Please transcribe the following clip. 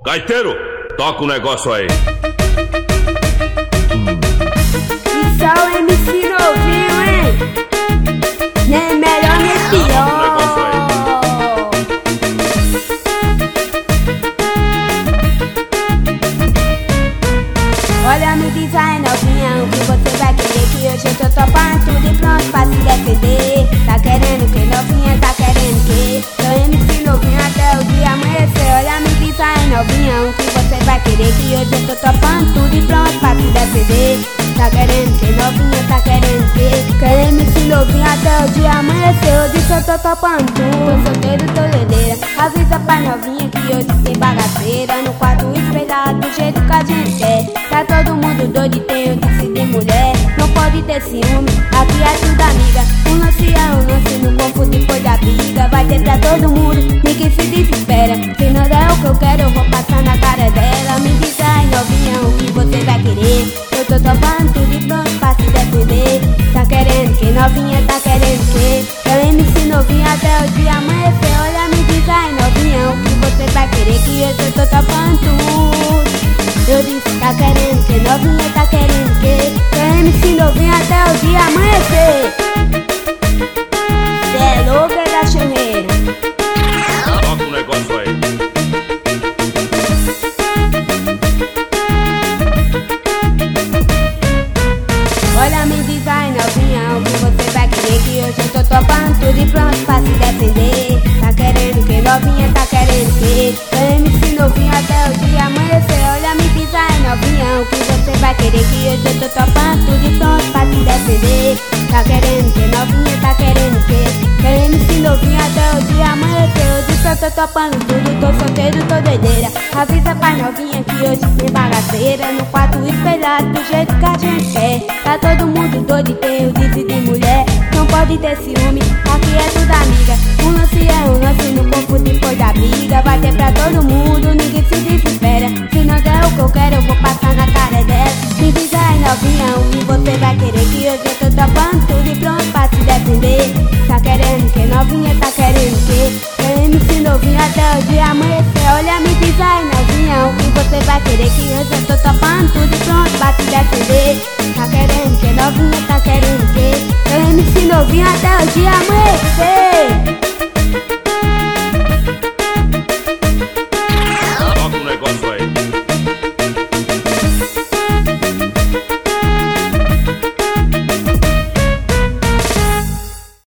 Gaiteiro, toca o negócio aí. Isso é o MC novinho, hein? Nem melhor nem pior. Olha, me diz aí, novinha, o que você vai querer? Que hoje eu tô topando tudo e pronto pra se defender. Tá querendo que, novinha? Tá querendo que? Sou MC novinho até o dia amanhecer. Olha, me diz aí, novinha, o que você vai querer? Que hoje eu tô topando tudo e pronto pra se defender. Tá querendo que, novinha? Tá querendo que? Quero MC novinho até o dia amanhecer. Eu disse eu tô topando tudo, tô solteiro, tô ledeira. Avisa pra novinha que hoje tem bagaceira. No quarto espelhado do jeito que a gente quer. Tá todo mundo doido e tem o disse de mulher. Não pode ter ciúme, aqui é tudo amiga. Um lance é um lance, no corpo depois da briga. Vai ter pra todo mundo, ninguém se desespera. Se não der o que eu quero, eu vou passar na cara dela. Me diz aí, novinha, o que você vai querer? Eu tô topando tudo e pronto pra se defender. Tá querendo que, novinha? Tá querendo que? Eu MC novinha até o dia amanhecer. Olha, me diz aí, novinha, o que você vai querer? Que eu tô topando tudo. Eu disse, tá querendo que, novinha? Tá querendo que? Eu MC novinha até o dia amanhecer. Cê é louca da churreira. Toca o negócio aí. Olha, me diz aí, novinha, o que você vai querer? Que hoje eu tô topando tudo e pronto pra se defender. Tá querendo que, novinha? Tá querendo que? Eu MC novinha até o dia amanhecer. Olha, me diz aí, novinha, o que você vai querer? Que hoje eu tô topando tudo e pronto pra se defender. Tá querendo que, novinha? Tá querendo que? Eu MC novinha até o dia amanhecer. Eu disse eu tô topando tudo, tô solteiro, tô doideira. Avisa pra novinha que hoje tem bagaceira. No quarto espelhado do jeito que a gente quer. Tá todo mundo doido e tem o disse de mulher. Não pode ter ciúme, aqui é tudo amiga. Um lance é um lance, no corpo depois da briga. Vai ter pra todo mundo, ninguém se desespera. Se não der o que eu quero, eu vou passar na cara dela. Me diz aí, novinha, o que você vai querer? Que hoje eu tô topando tudo e pronto pra se defender. Tá querendo que, novinha? Tá querendo que? Eu MC novinha até o dia amanhecer. Olha, me diz aí, novinha, o que você vai querer? Que hoje eu tô topando tudo e pronto pra se defender. Tá querendo que, novinha? Tá querendo que? Eu MC novinha até o dia amanhecer.